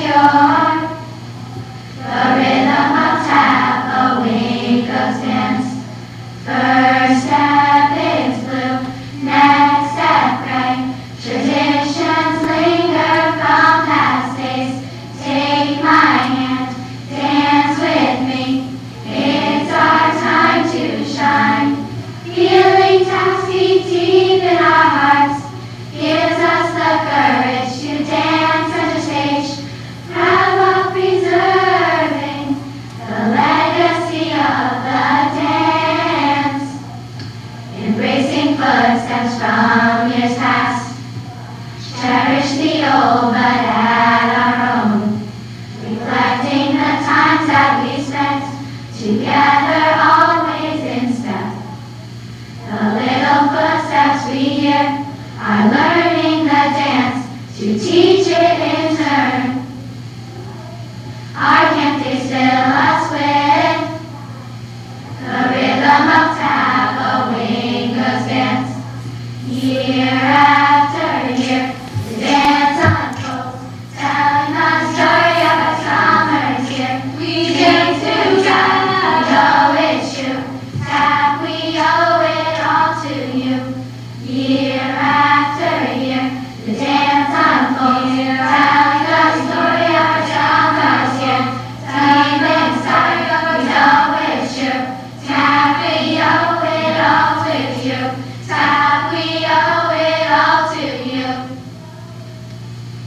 pure. The rhythm of tap, a wink of dance. First step is blue, next step gray. Traditions linger from past days. Take my hand, dance with me. It's our time to shine. Feeling taps deep in our hearts gives us the courage to dance center stage. Proud of preserving the legacy of the dance. Embracing footsteps from years past. Cherish the old but at our own. Reflecting the times that we spent together, always in step. The little footsteps we hear are learning the dance to teach.